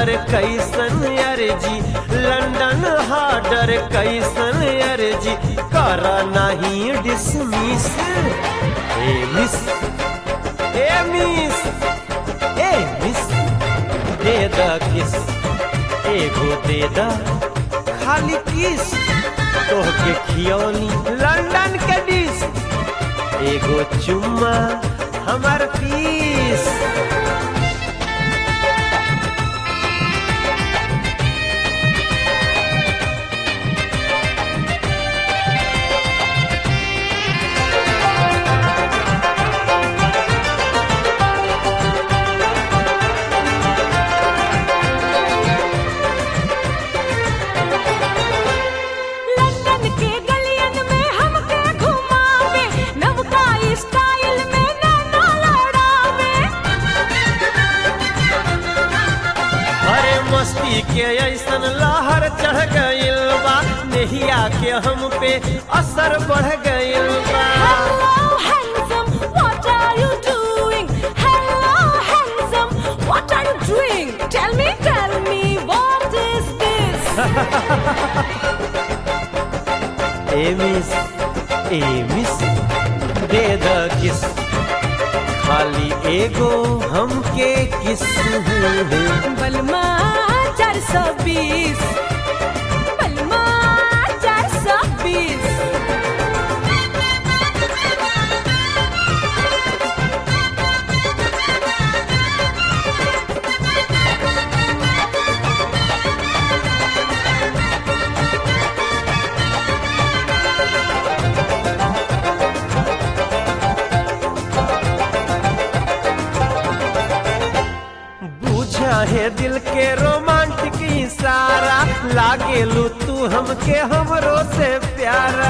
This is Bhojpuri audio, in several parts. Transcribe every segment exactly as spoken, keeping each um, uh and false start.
हार्डर कैसन अर्जी, लंदन हार्डर कैसन अर्जी, करा नहीं डिसमिस। ए मिस, ए मिस, ए मिस, दे द किस, एगो दे द खाली किस, तोहके खियौनी लंदन के डिश, एगो चुम्मा हमार फीस। मस्ती के ऐसन लहर चढ़ गइल बा, नेहिया के हम पे असर बढ़ गइल बा। Hello handsome, what are you doing? Hello handsome, what are you doing? Tell me, tell me, what is this? ए मिस, ए मिस, दे द किस, खाली एगो हमके किस। बलमा चार सौ बीस, बलमा चार सौ बीस। है दिल के रोमांटिक इशारा, लागेलू तू हमके हमरो से प्यारा।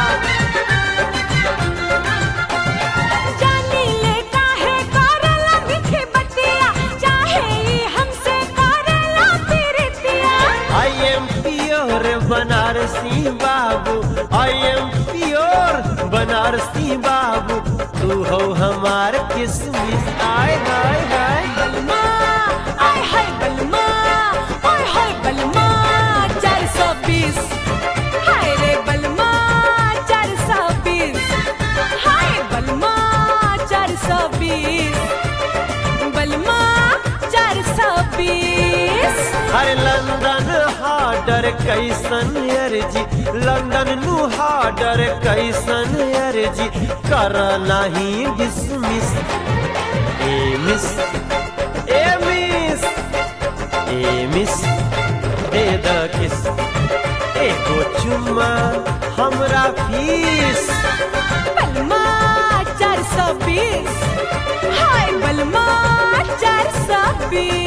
जानी ले काहे करेला मीठी बतिया, चाहे ही हमसे करेला प्रीतिया। आई एम प्योर बनारसी बाबू, आई एम प्योर बनारसी बाबू, तू हो हमार किस्मिस। आय हाय हाय बलमा, आय हाय बलमा, आय हाय बलमा चार सौ बीस, हाय रे बलमा चार सौ बीस, हाय बलमा चार सौ बीस, बलमा चार सौ बीस। अरे लंदन हार्डर कैसन अर्जी, लंदन नु हार्डर कैसन अर्जी, करा नहीं डिसमिस। ए मिस, ए मिस, ए मिस, दे द किस, एगो चुम्मा हमरा फीस। बलमा चार सौ बीस, हाय बलमा चार सौ बीस।